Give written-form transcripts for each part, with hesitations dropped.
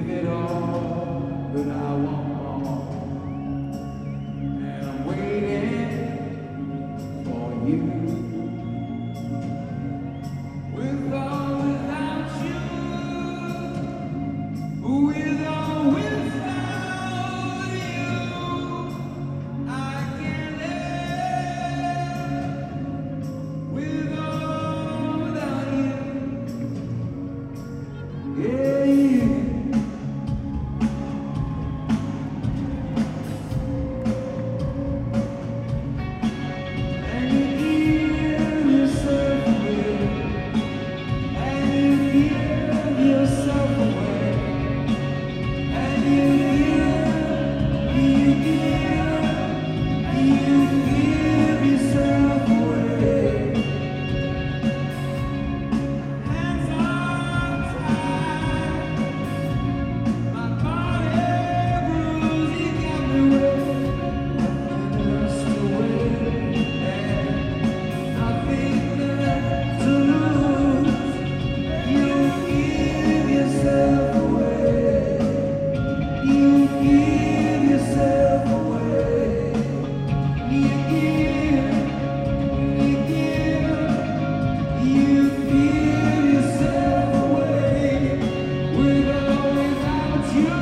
give it all, but I want more. And I'm waiting for you. With or without you, with or without you, I can't live. With or without you, yeah, yeah. And you give yourself away, and you give yourself away, and you give yourself away. Hands are tied, my body bruised, you got me wet, nothing else to wait, and nothing left to lose. You give yourself away, you give yourself away, you give yourself away. With or without you,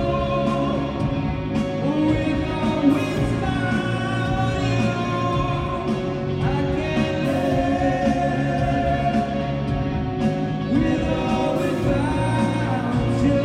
with or without you, I can't live. With or without you.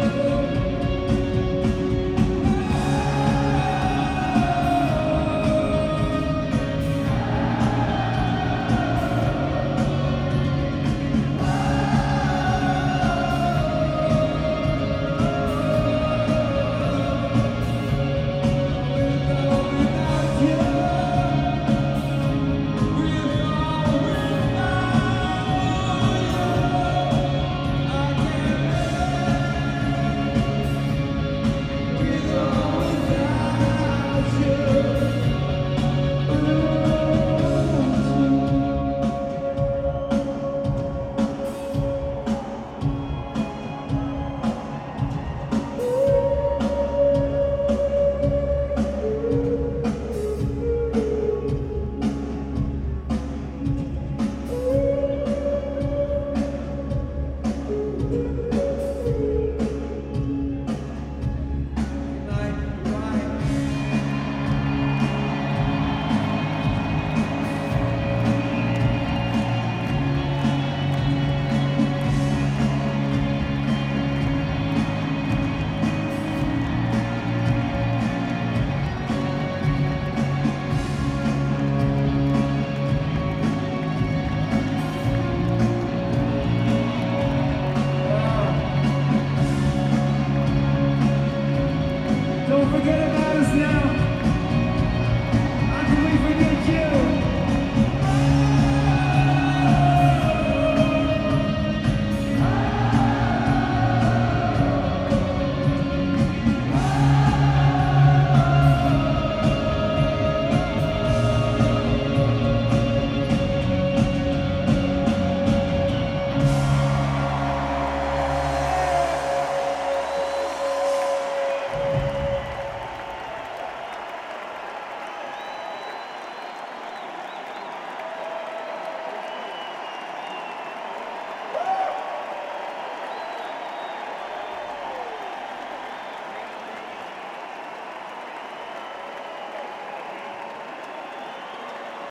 Don't forget about us now.